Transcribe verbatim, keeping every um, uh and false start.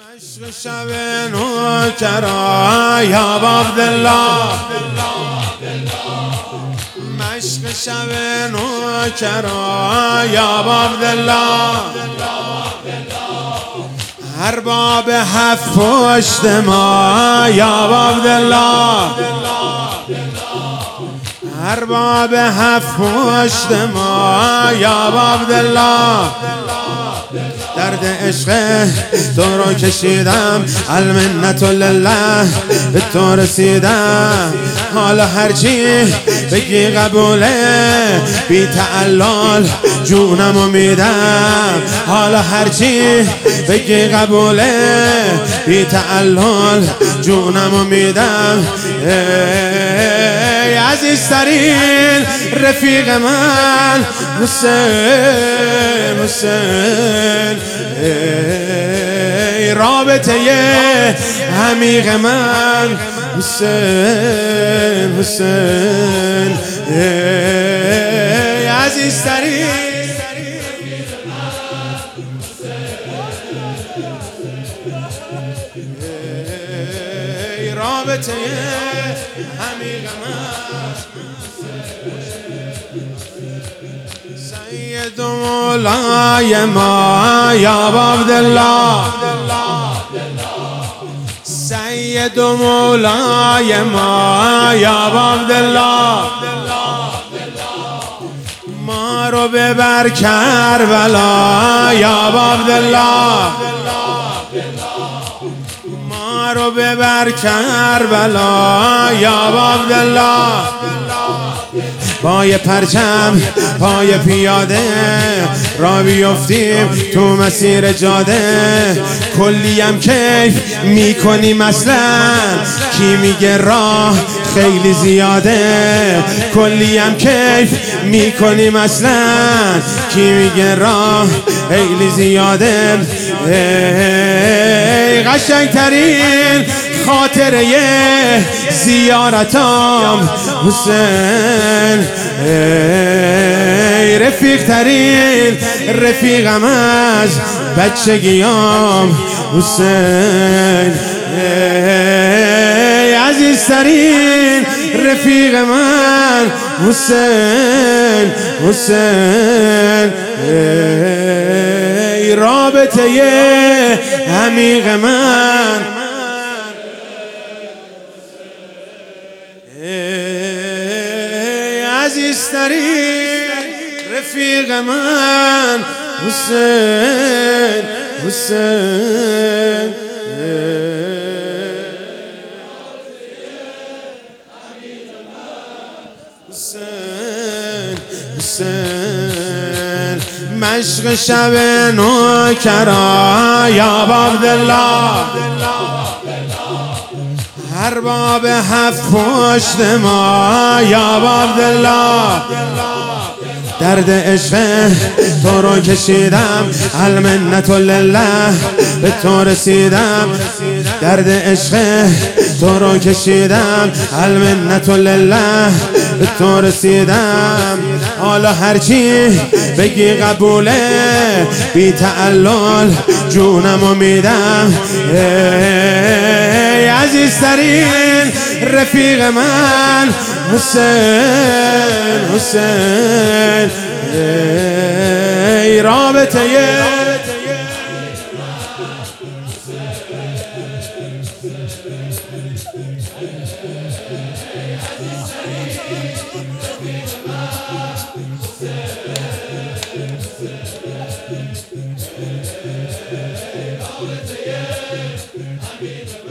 عشق شب نوکرا یا عبدالله، مشق شب نوکرا یا عبدالله، ارباب هفت پشت ما یا عبدالله، ارباب هفت پشت ما یا عبدالله، درد عشق تو رو کشیدم، المنت لله به تو رسیدم، حالا هرچی بگی قبوله، بی تعلل جونمو میدم، حالا هرچی بگی قبوله، بی تعلل جونمو میدم. ای عزیزترین رفیق من حسین، حسین ای رابطه عمیق من حسین، حسین ای عزیزترین ای رابطه عمیق من سید و مولای ما یا عبدالله، سید و مولای ما یا عبدالله، ما رو ببر کربلا یا عبدالله، ما رو ببر کربلا یا عبدالله، پای پرچم پای پیاده را بیفتیم تو مسیر جاده، کلیم کیف میکنیم اصلا، کی میگه راه خیلی زیاده، کلیم کیف میکنیم اصلا، کی میگه راه خیلی زیاده. ای قشنگترین خاطره زیارتام حسین، ای رفیق ترین رفیقم از بچگیام حسین، ای عزیزترین رفیق من حسین، حسین ای رابطه عمیق من عزیزترین رفیق من حسین، حسین حسین، حسین مشق شب نوکرا یا عبدالله، ارباب هفت پشت ما یا عبدالله، درد عشق تو رو کشیدم، المنت لله به تو رسیدم، درد عشق تو رو کشیدم، المنت لله به تو رسیدم، حالا هرچی بگی قبوله، بی تعلل جونمو میدم. ای عزیزترین رفیق من حسین، حسین ای رابطه I